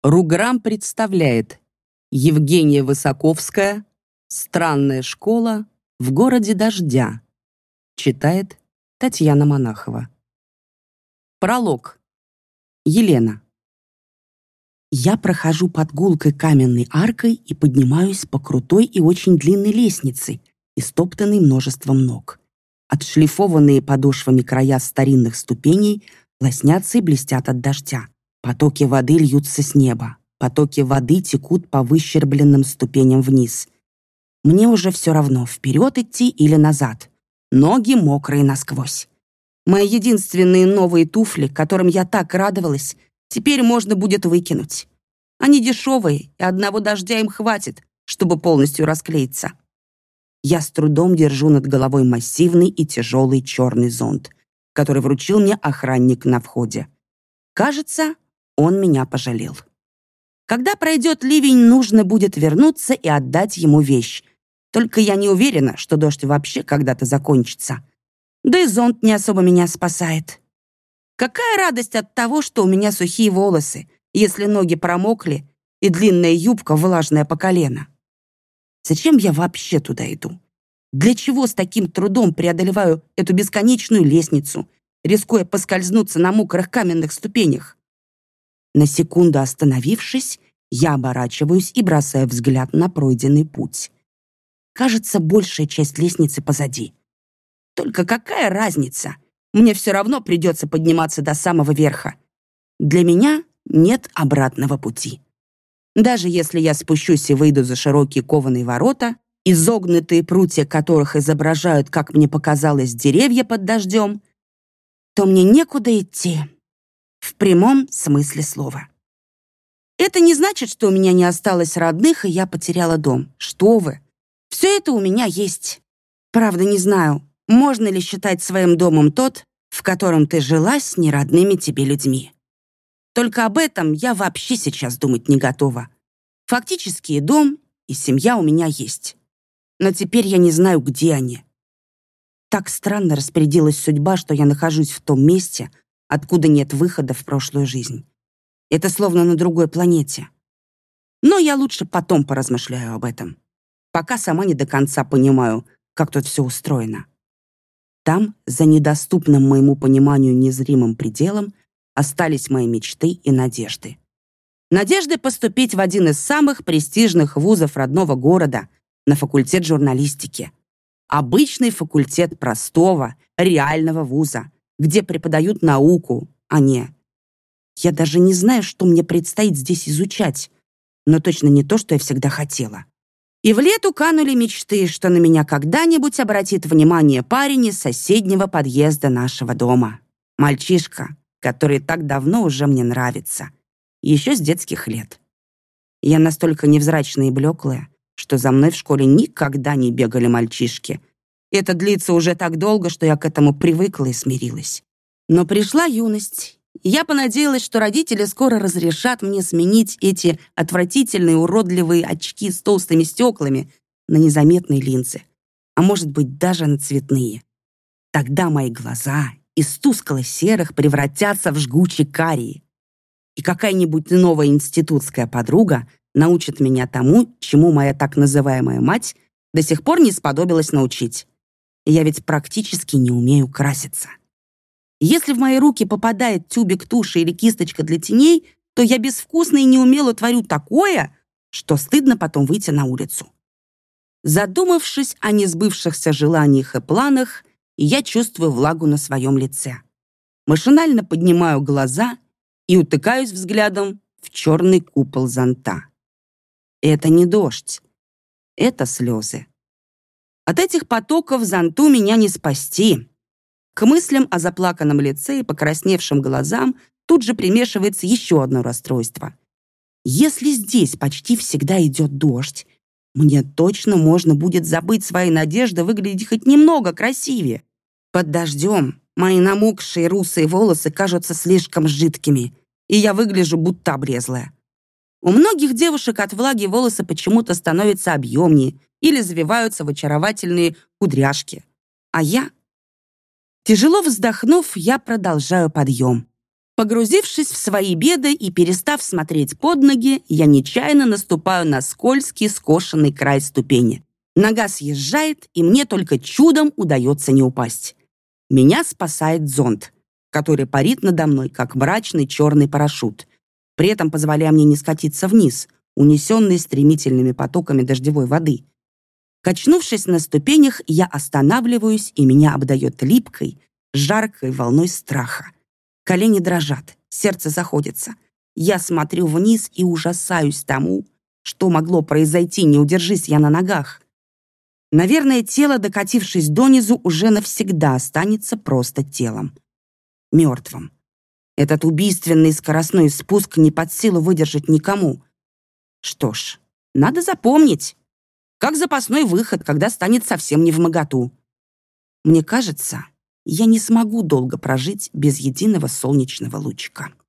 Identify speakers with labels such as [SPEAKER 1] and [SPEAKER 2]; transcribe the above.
[SPEAKER 1] Руграм представляет Евгения Высоковская «Странная школа в городе дождя». Читает Татьяна Монахова. Пролог. Елена. Я прохожу под гулкой каменной аркой и поднимаюсь по крутой и очень длинной лестнице, истоптанной множеством ног. Отшлифованные подошвами края старинных ступеней лоснятся и блестят от дождя. Потоки воды льются с неба. Потоки воды текут по выщербленным ступеням вниз. Мне уже все равно, вперед идти или назад. Ноги мокрые насквозь. Мои единственные новые туфли, которым я так радовалась, теперь можно будет выкинуть. Они дешевые, и одного дождя им хватит, чтобы полностью расклеиться. Я с трудом держу над головой массивный и тяжелый черный зонт, который вручил мне охранник на входе. Кажется, он меня пожалел. Когда пройдет ливень, нужно будет вернуться и отдать ему вещь. Только я не уверена, что дождь вообще когда-то закончится. Да и зонт не особо меня спасает. Какая радость от того, что у меня сухие волосы, если ноги промокли и длинная юбка влажная по колено. Зачем я вообще туда иду? Для чего с таким трудом преодолеваю эту бесконечную лестницу, рискуя поскользнуться на мокрых каменных ступенях? На секунду остановившись, я оборачиваюсь и бросаю взгляд на пройденный путь. Кажется, большая часть лестницы позади. Только какая разница? Мне все равно придется подниматься до самого верха. Для меня нет обратного пути. Даже если я спущусь и выйду за широкие кованые ворота, изогнутые прутья которых изображают, как мне показалось, деревья под дождем, то мне некуда идти. В прямом смысле слова. Это не значит, что у меня не осталось родных, и я потеряла дом. Что вы? Все это у меня есть. Правда, не знаю, можно ли считать своим домом тот, в котором ты жила с неродными тебе людьми. Только об этом я вообще сейчас думать не готова. Фактически и дом, и семья у меня есть. Но теперь я не знаю, где они. Так странно распорядилась судьба, что я нахожусь в том месте, откуда нет выхода в прошлую жизнь. Это словно на другой планете. Но я лучше потом поразмышляю об этом. Пока сама не до конца понимаю, как тут все устроено. Там, за недоступным моему пониманию незримым пределом, остались мои мечты и надежды. Надежды поступить в один из самых престижных вузов родного города на факультет журналистики. Обычный факультет простого, реального вуза, где преподают науку, а не... Я даже не знаю, что мне предстоит здесь изучать, но точно не то, что я всегда хотела. И в лету канули мечты, что на меня когда-нибудь обратит внимание парень из соседнего подъезда нашего дома. Мальчишка, который так давно уже мне нравится. Еще с детских лет. Я настолько невзрачная и блеклая, что за мной в школе никогда не бегали мальчишки. Это длится уже так долго, что я к этому привыкла и смирилась. Но пришла юность, и я понадеялась, что родители скоро разрешат мне сменить эти отвратительные уродливые очки с толстыми стеклами на незаметные линзы, а может быть даже на цветные. Тогда мои глаза из тускло-серых превратятся в жгучие карие, и какая-нибудь новая институтская подруга научит меня тому, чему моя так называемая мать до сих пор не сподобилась научить. Я ведь практически не умею краситься. Если в мои руки попадает тюбик туши или кисточка для теней, то я безвкусно и неумело творю такое, что стыдно потом выйти на улицу. Задумавшись о несбывшихся желаниях и планах, я чувствую влагу на своем лице. Машинально поднимаю глаза и утыкаюсь взглядом в черный купол зонта. Это не дождь, это слезы. От этих потоков зонту меня не спасти. К мыслям о заплаканном лице и покрасневшим глазам тут же примешивается еще одно расстройство. Если здесь почти всегда идет дождь, мне точно можно будет забыть свои надежды выглядеть хоть немного красивее. Под дождем мои намокшие русые волосы кажутся слишком жидкими, и я выгляжу будто обрезлая. У многих девушек от влаги волосы почему-то становятся объемнее или завиваются в очаровательные кудряшки. А я... Тяжело вздохнув, я продолжаю подъем. Погрузившись в свои беды и перестав смотреть под ноги, я нечаянно наступаю на скользкий, скошенный край ступени. Нога съезжает, и мне только чудом удается не упасть. Меня спасает зонт, который парит надо мной, как мрачный черный парашют, при этом позволяя мне не скатиться вниз, унесенный стремительными потоками дождевой воды. Качнувшись на ступенях, я останавливаюсь, и меня обдает липкой, жаркой волной страха. Колени дрожат, сердце заходится. Я смотрю вниз и ужасаюсь тому, что могло произойти, не удержись я на ногах. Наверное, тело, докатившись донизу, уже навсегда останется просто телом. Мертвым. Этот убийственный скоростной спуск не под силу выдержать никому. Что ж, надо запомнить. Как запасной выход, когда станет совсем невмоготу. Мне кажется, я не смогу долго прожить без единого солнечного лучика.